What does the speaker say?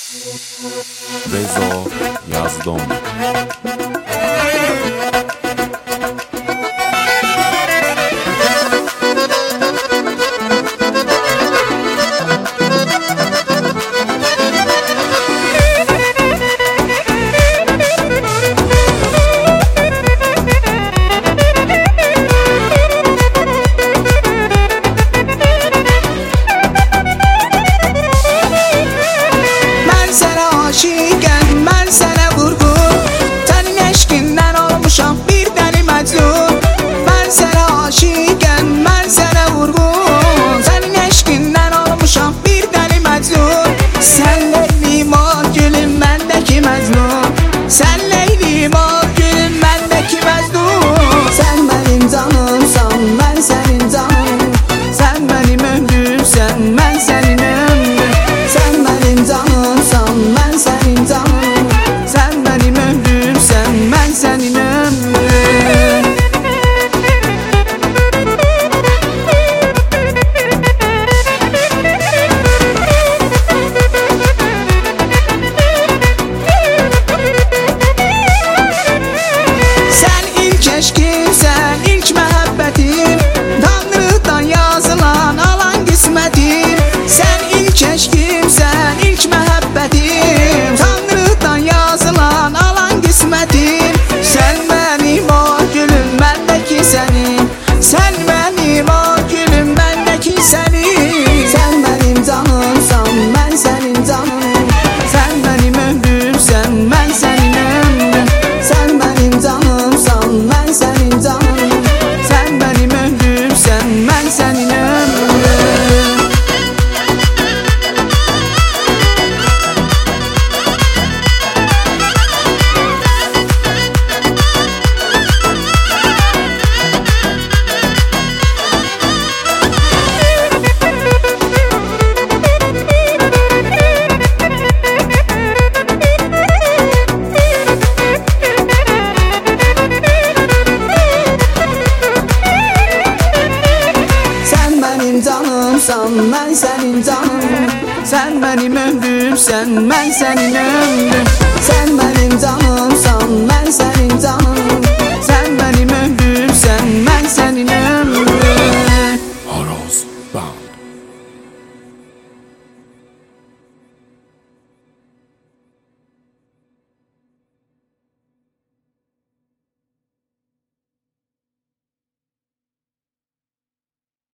Rezo Yazdım. Mən sənə vurğun, sənin eşqindən olmuşam bir dəli məcnun. Mən sənə aşiqəm, mən sənə vurğun, sənin eşqindən olmuşam bir dəli məcnun. Sən leylim o gülüm, məndəki məcnun. Sən leylim o gülüm, məndəki məcnun. Sən mənim canımsan, mən sənin canım. Sən mənim ömrümsən, mən sənin ömrüm. Sən mənim canımsan, mən sənin canım. Sən mənim ömrümsən, mən sənin ömrüm. Sən ilk eşqimsən, ilk məhəbbətim, Tanrıdan yazılan alan qismətim. Sən ilk eşqimsən, ilk məhəbbətim, Tanrıdan yazılan alan qismətim. Sən mənim o gülüm, məndəki sənin. Sən mənim o gülüm, məndəki sənin. Sən mənim canımsan, mən sənin canım. Sən mənim ömrümsən, mən sənin ömrüm. Sən mənim canımsan, mən sənin canım. Sən mənim ömrümsən, mən sənin ömrüm. Sən mənim canımsan, mən sənin canım. Sən mənim ömrümsən, mən sənin ömrüm. Sən mənim canımsan, mən sənin canım.